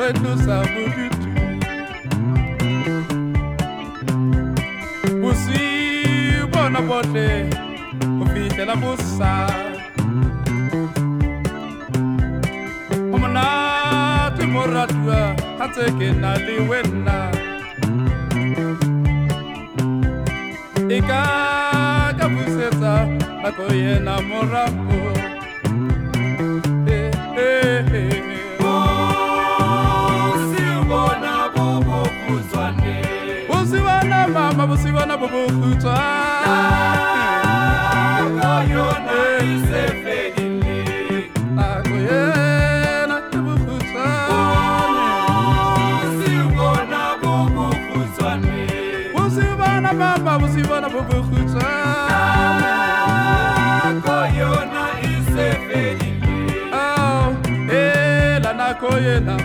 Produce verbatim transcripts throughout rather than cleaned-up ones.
re tlosa bodutu bosiu bona botle go fihlela bosa o monate moratua ga tse ke na le wena e ka ka busetsa nako yena morago mama busibona bobo khutwa ayona isefedile akoyena bukhutwa busibona bobo khutwa busibona mama busibona bobo khutwa akoyona isefedile oh eh la nakoyena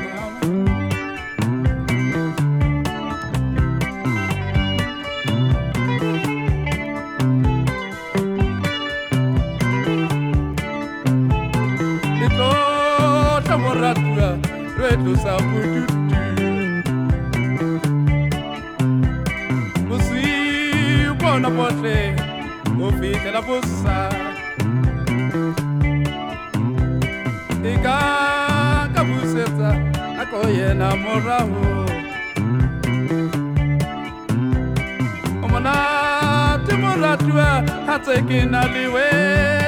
Reto sa pututu Busi bona botle Go fihlela bosa Eka ka busetsa Ako yena moraho O monate moratua Hatse ke na liwe